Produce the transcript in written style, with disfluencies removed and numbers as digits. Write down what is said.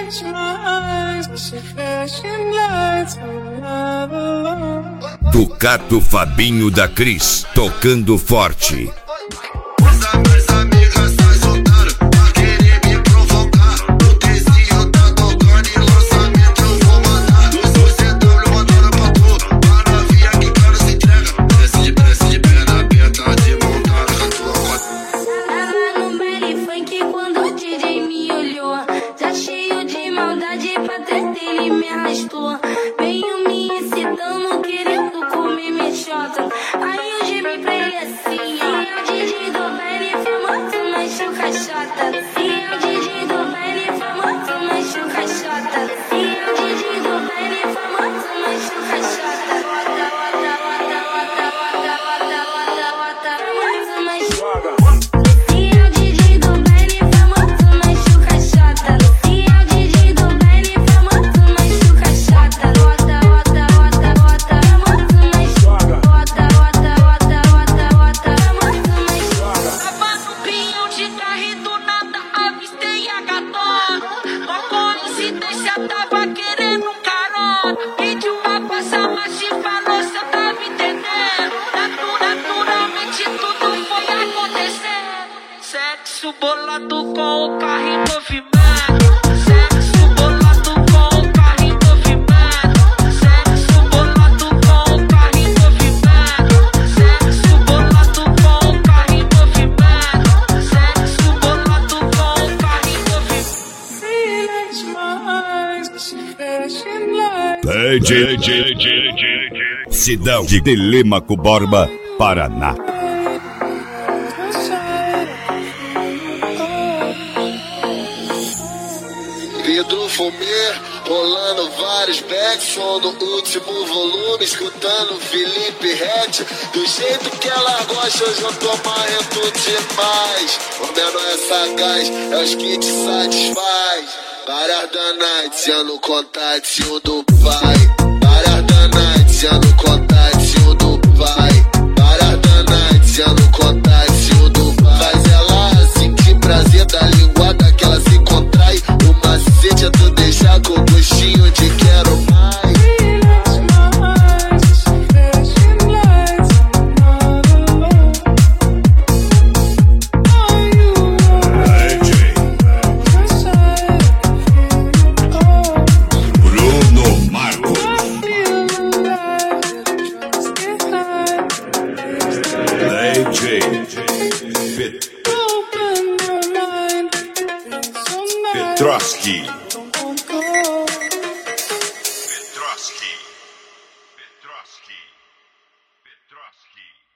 Ducato Fabinho da Cris, tocando forte. Veio me excitando, querendo comer minha chota. Aí eu gemei pra ele assim: é o DJ do baile famoso, mas o caixota. É o DJ do baile famoso, mas o caixota. É o DJ do baile famoso, mas o caixota. Tava querendo um carona, pediu pra passar, mas te falou, cê tá me entendendo. Naturalmente tudo foi acontecendo. Sexo bolado com o carro em movimento. Sexo bolado com o carro em movimento. Sexo bolado com o carro em movimento. Sexo bolado com o carro em movimento. Sexo bolado com o carro em movimento. Cidade de Telêmaco Borba, Paraná. Pedro Fumê, rolando vários backs, som no último volume, escutando Felipe Rett. Do jeito que ela gosta, hoje eu tô marrento demais. O menor é sagaz, é os que te satisfaz. Várias danades, já no contatinho do pai. Várias danades, já no contatinho do pai. Várias danades, já no contatinho do pai. Faz ela sentir prazer da linguada que ela se contrai. O macete é tu deixar com gostinho de quero mais. Petrovski. Petrovski.